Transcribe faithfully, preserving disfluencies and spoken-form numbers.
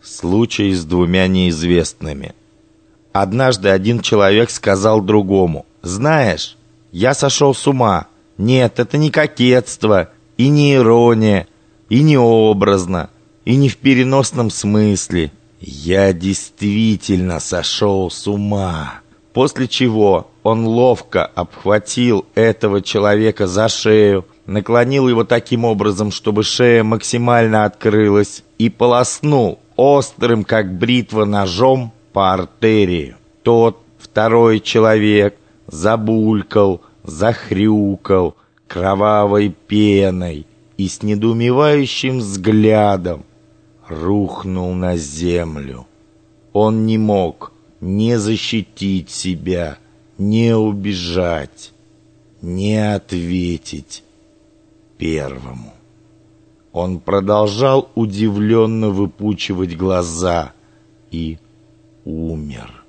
Случай с двумя неизвестными. Однажды один человек сказал другому: «Знаешь, я сошел с ума. Нет, это не кокетство, и не ирония, и не образно, и не в переносном смысле. Я действительно сошел с ума». После чего он ловко обхватил этого человека за шею, наклонил его таким образом, чтобы шея максимально открылась, и полоснул острым, как бритва, ножом по артерии. Тот, второй человек, забулькал, захрюкал кровавой пеной и с недоумевающим взглядом рухнул на землю. Он не мог не защитить себя, не убежать, не ответить первому. Он продолжал удивленно выпучивать глаза и умер.